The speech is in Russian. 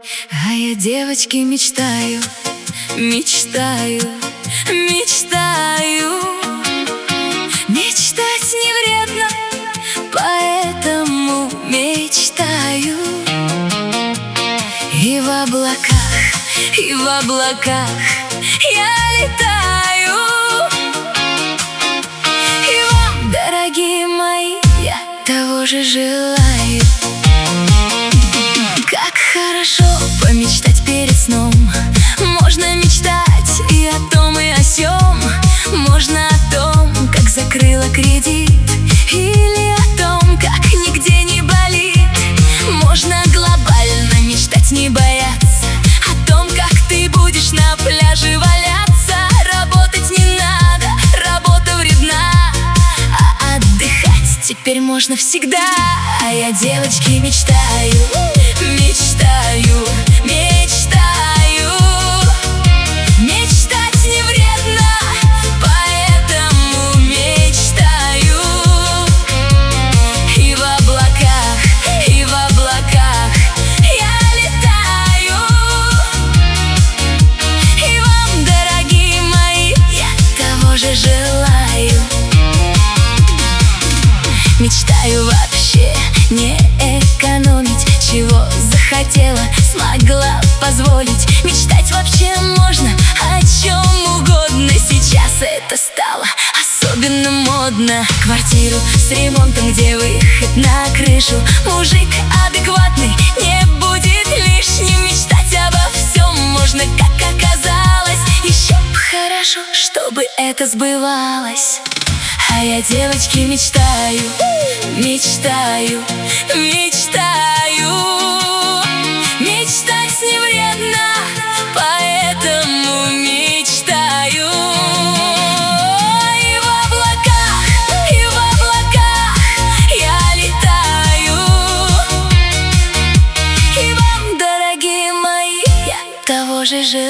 А я, девочки, мечтаю, мечтаю, мечтаю. Мечтать не вредно, поэтому мечтаю. И в облаках я летаю. И вам, дорогие мои, я того же желаю. Как хорошо помечтать перед сном. Можно мечтать и о том, и о сём. Можно о том, как закрыла кредит, или о том, как нигде не болит. Можно глобально мечтать, не бояться о том, как ты будешь на пляже валяться. Работать не надо, работа вредна, а отдыхать теперь можно всегда. А я, девочки, мечтаю, мечтаю, мечтаю. Мечтать не вредно, поэтому мечтаю. И в облаках я летаю. И вам, дорогие мои, я того же желаю. Мечтаю вообще не экономить, чего захотела, смогла позволить. Мечтать вообще можно о чем угодно. Сейчас это стало особенно модно. Квартиру с ремонтом, где выход на крышу. Мужик адекватный не будет лишним. Мечтать обо всем можно, как оказалось. Еще б хорошо, чтобы это сбывалось. А я, девочки, мечтаю, мечтаю, мечтаю. Мечтать не вредно, поэтому мечтаю. И в облаках я летаю. И вам, дорогие мои, я того же желаю.